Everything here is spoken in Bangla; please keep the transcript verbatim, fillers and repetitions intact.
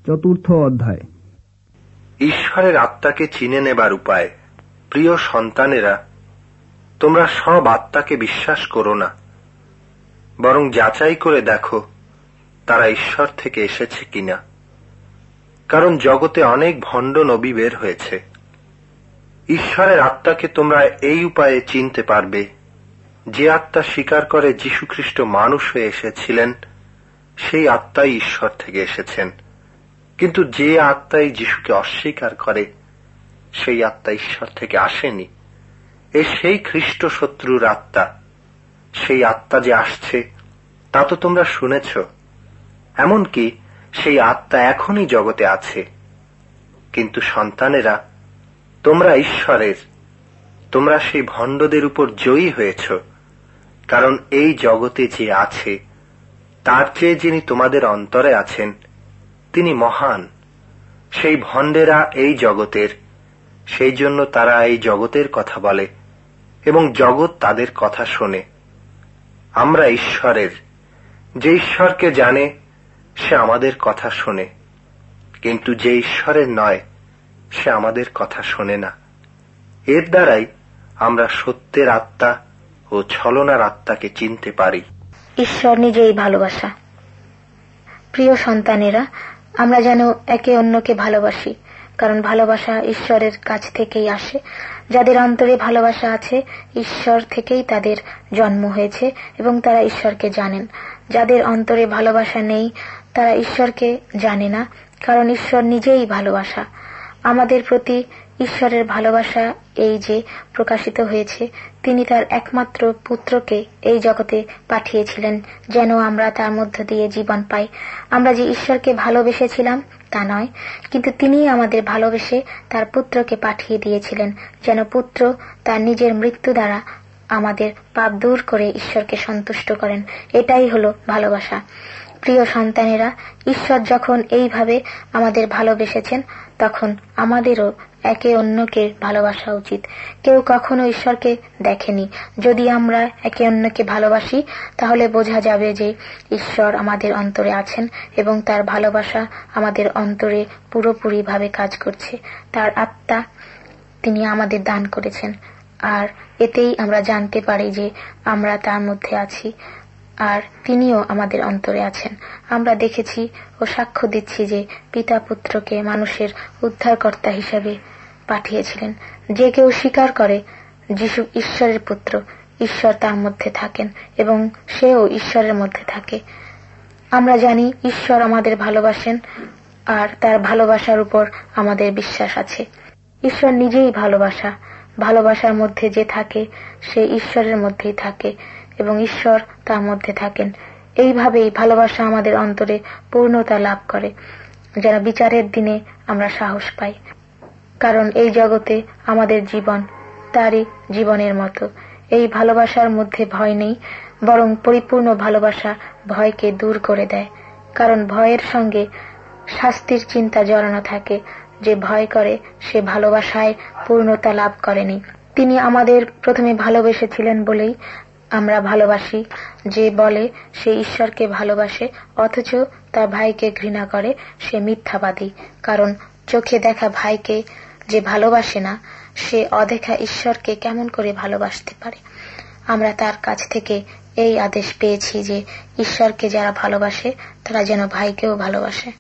চতুর্থ অধ্যায়। ঈশ্বরের আত্মাকে চিনে নেবার উপায়। প্রিয় সন্তানেরা, তোমরা সব আত্মাকে বিশ্বাস করো না, বরং যাচাই করে দেখো তারা ঈশ্বর থেকে এসেছে কিনা, কারণ জগতে অনেক ভণ্ড নবী বের হয়েছে। ঈশ্বরের আত্মাকে তোমরা এই উপায়ে চিনতে পারবে, যে আত্মা স্বীকার করে যীশুখ্রিস্ট মানুষ হয়ে এসেছিলেন, সেই আত্মাই ঈশ্বর থেকে এসেছেন। কিন্তু যে আত্মাই যীশুকে অস্বীকার করে, সেই আত্মা ঈশ্বর থেকে আসেনি। এ সেই খ্রিস্ট শত্রুর আত্মা। সেই আত্মা যে আসছে তা তো তোমরা শুনেছ, এমনকি সেই আত্মা এখনই জগতে আছে। কিন্তু সন্তানেরা, তোমরা ঈশ্বরের, তোমরা সেই ভণ্ডদের উপর জয়ী হয়েছ, কারণ এই জগতে যে আছে তার চেয়ে যিনি তোমাদের অন্তরে আছেন তিনি মহান। সেই ভণ্ডেরা এই জগতের, সেই জন্য তারা এই জগতের কথা বলে এবং জগৎ তাদের কথা শোনে। আমরা ঈশ্বরের। যে ঈশ্বরকে জানে সে আমাদের কথা শোনে, কিন্তু যে ঈশ্বরের নয় সে আমাদের কথা শোনে না। এর দ্বারাই আমরা সত্যের আত্মা ও ছলনার আত্মাকে চিনতে পারি। ঈশ্বর নিজেই ভালোবাসা। প্রিয় সন্তানেরা, আমরা যেন একে অন্যকে ভালোবাসি, কারণ ভালোবাসা ঈশ্বরের কাছ থেকেই আসে। যাদের অন্তরে ভালোবাসা আছে, ঈশ্বর থেকেই তাদের জন্ম হয়েছে এবং তারা ঈশ্বরকে জানেন। যাদের অন্তরে ভালোবাসা নেই, তারা ঈশ্বরকে জানে না, কারণ ঈশ্বর নিজেই ভালোবাসা। আমাদের প্রতি ঈশ্বরের ভালোবাসা এই যে প্রকাশিত হয়েছে, তিনি তার একমাত্র পুত্রকে এই জগতে পাঠিয়েছিলেন যেন আমরা তার মধ্য দিয়ে জীবন পাই। আমরা যে ঈশ্বরকে ভালোবেসেছিলাম তা নয়, কিন্তু তিনি আমাদের ভালোবেসে তার পুত্রকে পাঠিয়ে দিয়েছিলেন যেন পুত্র তার নিজের মৃত্যু দ্বারা আমাদের পাপ দূর করে ঈশ্বরকে সন্তুষ্ট করেন। এটাই হলো ভালোবাসা। প্রিয় সন্তানেরা, ঈশ্বর যখন এইভাবে আমাদের ভালোবেসেছেন, তখন আমাদেরও একে অন্যকে ভালোবাসা উচিত। কেউ কখনো ঈশ্বরকে দেখেনি। যদি আমরা একে অন্যকে ভালোবাসি, তাহলে বোঝা যাবে যে ঈশ্বর আমাদের অন্তরে আছেন এবং তার ভালোবাসা আমাদের অন্তরে পুরোপুরি ভাবে কাজ করছে। তার আত্মা তিনি আমাদের দান করেছেন, আর এতেই আমরা জানতে পারি যে আমরা তার মধ্যে আছি আর তিনিও আমাদের অন্তরে আছেন। আমরা দেখেছি ও সাক্ষ্য দিচ্ছি যে পিতা পুত্রকে মানুষের উদ্ধারকর্তা হিসেবে পাঠিয়েছিলেন। যে কেউ স্বীকার করে যিশু ঈশ্বরের পুত্র, ঈশ্বর তার মধ্যে থাকেন এবং সেও ঈশ্বরের মধ্যে থাকে। আমরা জানি ঈশ্বর আমাদের ভালোবাসেন আর তার ভালোবাসার উপর আমাদের বিশ্বাস আছে। ঈশ্বর নিজেই ভালোবাসা। ভালোবাসার মধ্যে যে থাকে সে ঈশ্বরের মধ্যেই থাকে এবং ঈশ্বর তার মধ্যে থাকেন। এইভাবেই ভালোবাসা আমাদের অন্তরে পূর্ণতা লাভ করে, যেন বিচারের দিনে আমরা সাহস পাই। কারণ এই জগতে আমাদের জীবন তারই জীবনের মতো। এই ভালোবাসার মধ্যে ভয় নেই, বরং পরিপূর্ণ ভালোবাসা ভয়কে দূর করে দেয়। কারণ ভয়ের সঙ্গে শাস্তির চিন্তা জড়ানো থাকে। যে ভয় করে সে ভালোবাসায় পূর্ণতা লাভ করেনি। তিনি আমাদের প্রথমে ভালোবেসেছিলেন বলেই আমরা ভালোবাসি। যে বলে সে ঈশ্বরকে ভালোবাসে অথচ তার ভাইকে ঘৃণা করে, সে মিথ্যাবাদী। কারণ চোখে দেখা ভাইকে যে ভালোবাসে না, সে অদেখা ঈশ্বরকে কেমন করে ভালোবাসতে পারে। আমরা তার কাছ থেকে এই আদেশ পেয়েছি যে ঈশ্বরকে যারা ভালোবাসে তারা যেন ভাইকেও ভালোবাসে।